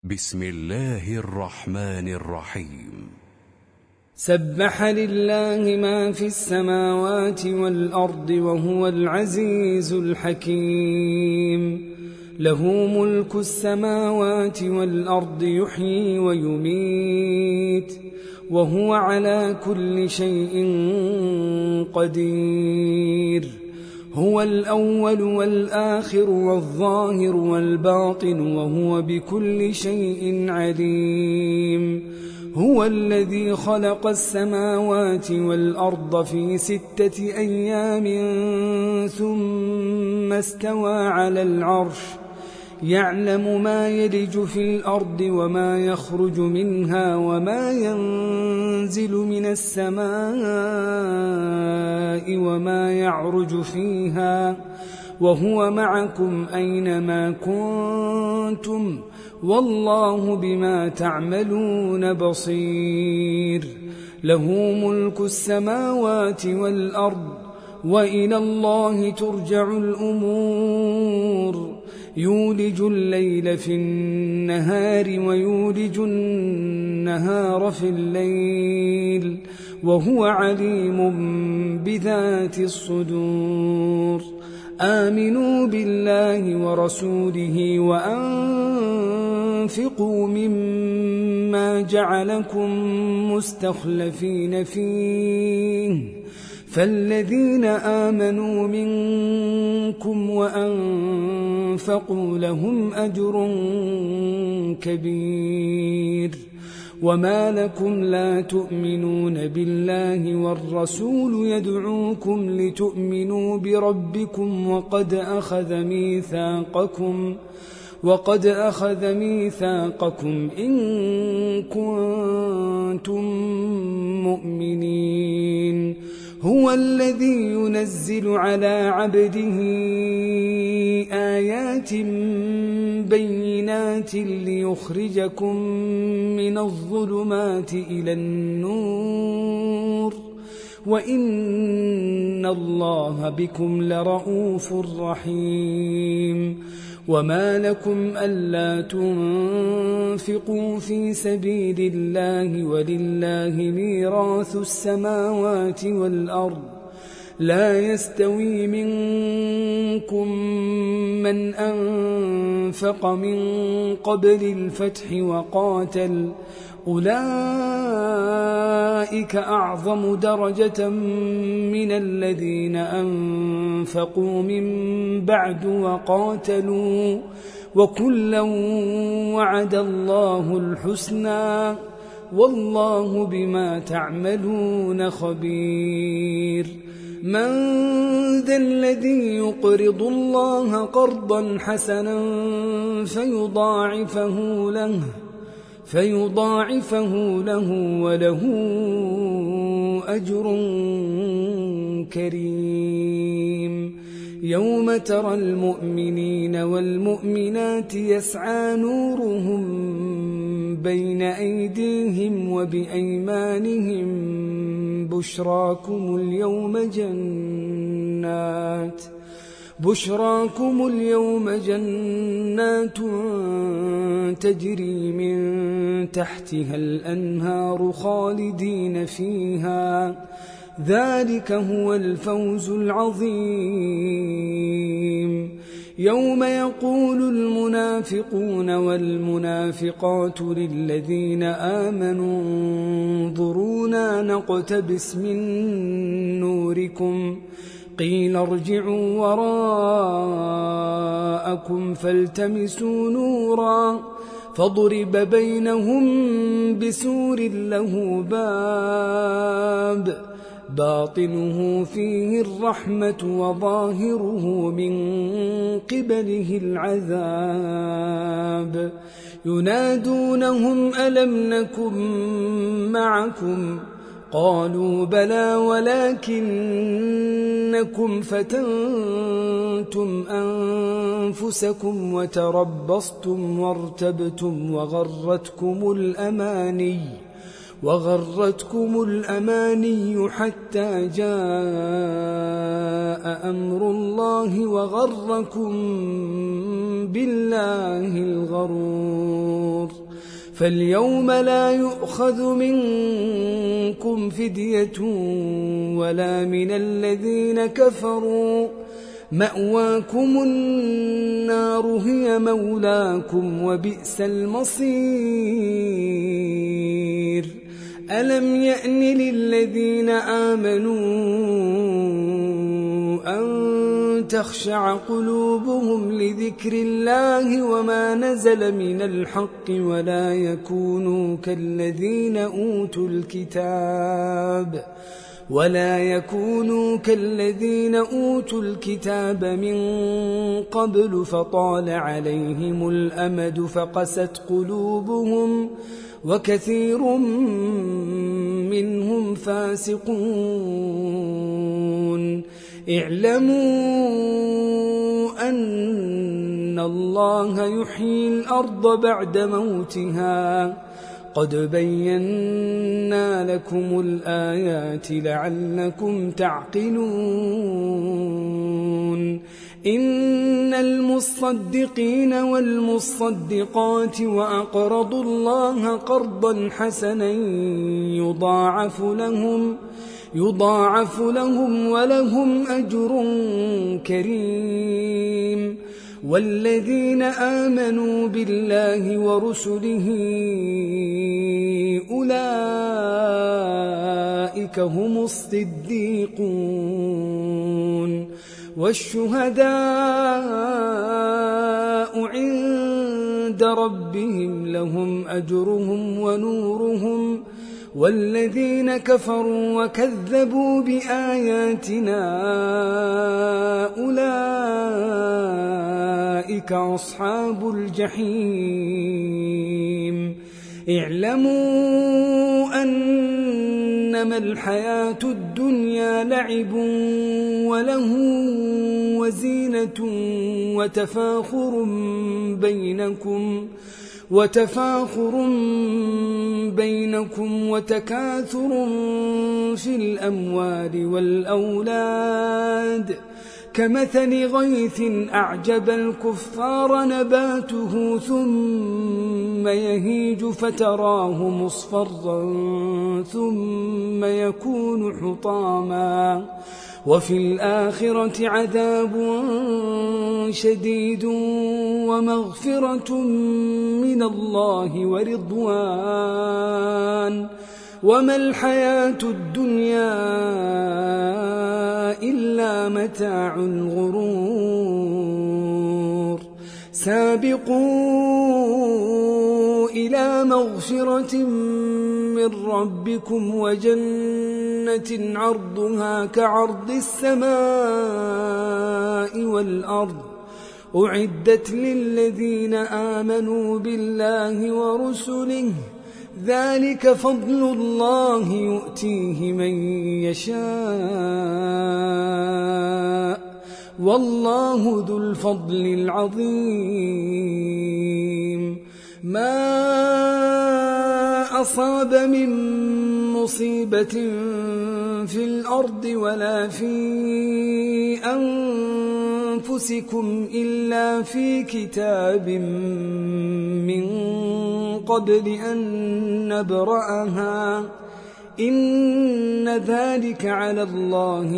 بسم الله الرحمن الرحيم. سبح لله ما في السماوات والأرض وهو العزيز الحكيم. له ملك السماوات والأرض يحيي ويميت وهو على كل شيء قدير. هو الأول والآخر والظاهر والباطن وهو بكل شيء عليم. هو الذي خلق السماوات والأرض في 6 أيام ثم استوى على العرش يعلم ما يلج في الأرض وما يخرج منها وما ينزل من السماء وما يعرج فيها وهو معكم أينما كنتم والله بما تعملون بصير. له ملك السماوات والأرض وإلى الله ترجع الأمور. يولج الليل في النهار ويولج النهار في الليل وهو عليم بذات الصدور. آمنوا بالله ورسوله وأنفقوا مما جعلكم مستخلفين فيه فالذين آمنوا منكم وأنفقوا لهم أجر كبير. وما لكم لا تؤمنون بالله والرسول يدعوكم لتؤمنوا بربكم وقد أخذ ميثاقكم إن كنتم مؤمنين. هو الذي ينزل على عبده آيات بينات ليخرجكم من الظلمات إلى النور وإن الله بكم لرؤوف رحيم. وما لكم ألا تنفقوا في سبيل الله ولله ميراث السماوات والأرض لا يستوي منكم من أنفق من قبل الفتح وقاتل أولئك أعظم درجة من الذين أنفقوا من بعد وقاتلوا وكلا وعد الله الحسنى والله بما تعملون خبير. من ذا الذي يقرض الله قرضا حسنا فيضاعفه له وله أجر كريم. يوم ترى المؤمنين والمؤمنات يسعى نورهم بين أيديهم وبأيمانهم بشراكم اليوم جنات تجري من تحتها الأنهار خالدين فيها ذلك هو الفوز العظيم. يوم يقول المنافقون والمنافقات للذين آمنوا انظرونا نقتبس من نوركم قيل ارجعوا وراءكم فالتمسوا نورا فضرب بينهم بسور له باب باطنه فيه الرحمة وظاهره من قبله العذاب. ينادونهم ألم نكن معكم قالوا بلى ولكنكم فتنتم أنفسكم وتربصتم وارتبتم وغرتكم الأماني حتى جاء أمر الله وغركم بالله الغرور فاليوم لا يؤخذ منكم فدية ولا من الذين كفروا مأواكم النار هي مولاكم وبئس المصير ألم يأن للذين آمنوا أن تخشع قلوبهم لذكر الله وما نزل من الحق ولا يكونوا كالذين أوتوا الكتاب من قبل فطال عليهم الأمد فقست قلوبهم وكثير منهم فاسقون اعلموا أن الله يحيي الأرض بعد موتها قد بينا لكم الآيات لعلكم تعقلون إن المصدقين والمصدقات وأقرضوا الله قرضا حسنا يضاعف لهم ولهم أجر كريم والذين آمنوا بالله ورسله أولئك هم الصديقون والشهداء عند ربهم لهم أجرهم ونورهم والذين كفروا وكذبوا بآياتنا أولئك أصحاب الجحيم اعلموا أنما الحياة الدنيا لعب وله وزينة وتفاخر بينكم وتكاثر في الأموال والأولاد كمثل غيث أعجب الكفار نباته ثم يهيج فتراه مصفرا ثم يكون حطاما وفي الآخرة عذاب شديد ومغفرة من الله ورضوان وما الحياة الدنيا إلا متاع الغرور سابقوا إلى مغفرة من ربكم وجنة عرضها كعرض السماء والأرض أعدت للذين آمنوا بالله ورسله ذلك فضل الله يؤتيه من يشاء والله ذو الفضل العظيم ما أصاب من مصيبة في الأرض ولا في أنفسكم إلا في كتاب من قبل أن نبرأها إن ذلك على الله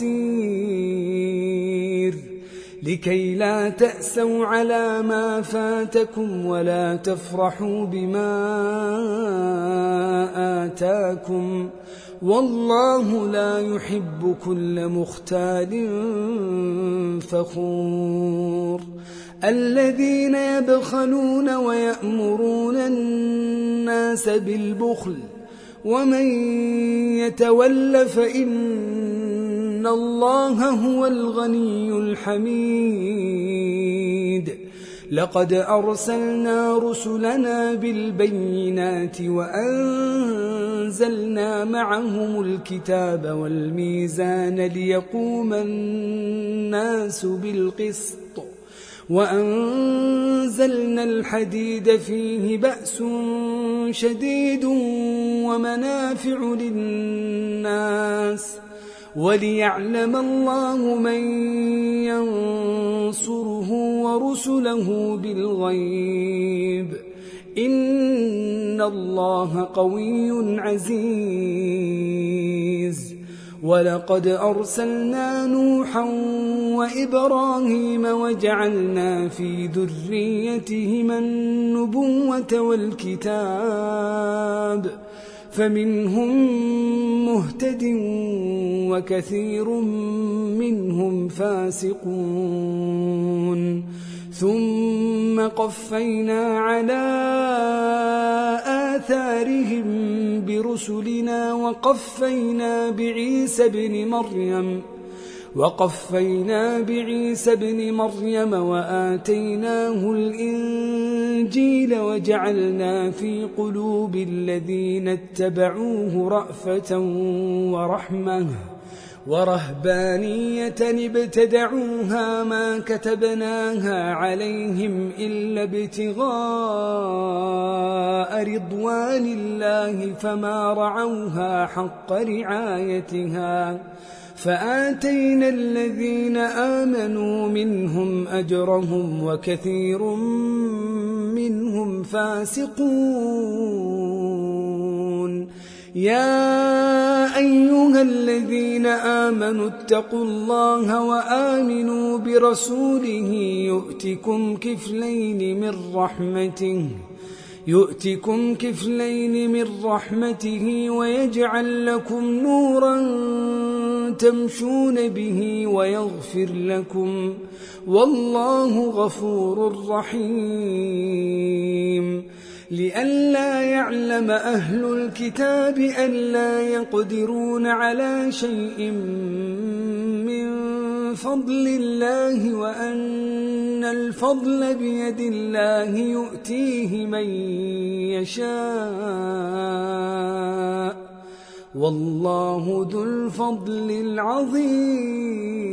يسير لكي لا تأسوا على ما فاتكم ولا تفرحوا بما آتاكم والله لا يحب كل مختال فخور الذين يبخلون ويأمرون الناس بالبخل ومن يتول فإن الله هو الغني الحميد لقد أرسلنا رسلنا بالبينات وأنزلنا معهم الكتاب والميزان ليقوم الناس بالقسط وأنزلنا الحديد فيه بأس شديد ومنافع للناس وليعلم الله من ينصره ورسله بالغيب إن الله قوي عزيز. ولقد أرسلنا نوحا وإبراهيم وجعلنا في ذريتهما النبوة والكتاب فمنهم مهتد وكثير منهم فاسقون. ثم قفينا على آثارهم برسلنا وقفينا بعيسى بن مريم وآتيناه الإنجيل وجعلنا في قلوب الذين اتبعوه رأفة ورحمة ورهبانية ابتدعوها ما كتبناها عليهم إلا ابتغاء رضوان الله فما رعوها حق رعايتها فآتينا الذين آمنوا منهم أجرهم وكثير منهم فاسقون. يا أيها الذين آمنوا اتقوا الله وآمنوا برسوله يؤتكم كفلين من رحمته ويجعل لكم نورا تمشون به ويغفر لكم والله غفور رحيم. لئلا يعلم أهل الكتاب ألا يقدرون على شيء من فضل الله وأن الفضل بيد الله يؤتيه من يشاء والله ذو الفضل العظيم.